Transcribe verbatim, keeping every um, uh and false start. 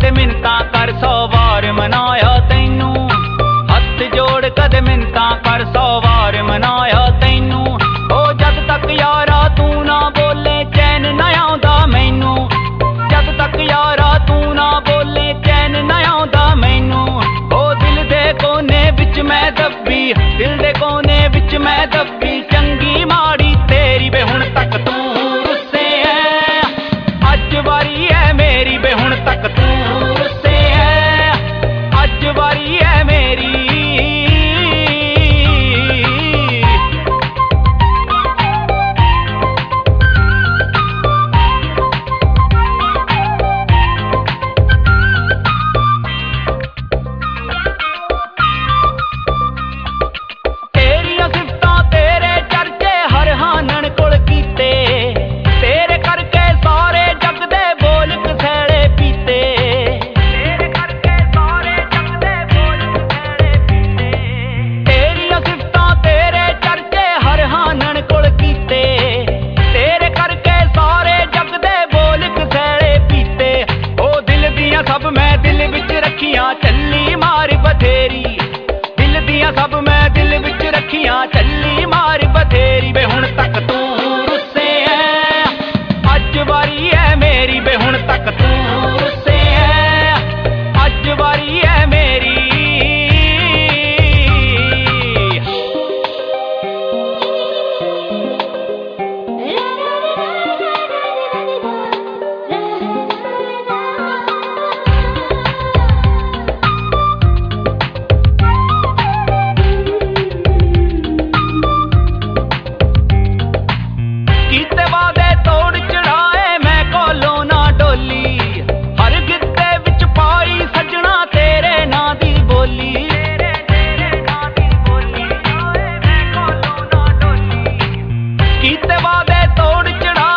कदे मिन्नतां कर सौ वार मनाया तैनू, हथ जोड़ कदे मिन्नतां कर सौ वार मनाया तैनू। ओ जद तक यारा तू ना बोले चैन ना आउंदा मैनू, जद तक यारा तू ना बोले चैन ना आउंदा मैनू। ओ दिल दे कोने विच मैं दब्बी, दिल दे कोने विच मैं दब्बी, चंगी माड़ी तेरी वे हुण तक तू रुस्से है, अज वारी है मेरी वे हुण तक तू रुस्से है, अज वारी है मेरी। चली मार बथेरी, दिल दियां सब मैं दिल विच रखियां, चली मार बथेरी वे हुण तक तू रुस्से है, अज वारी है मेरी वे हुण तक तू रुस्से है, अज वारी है मेरी। कीते वादे तोड़ चढ़ा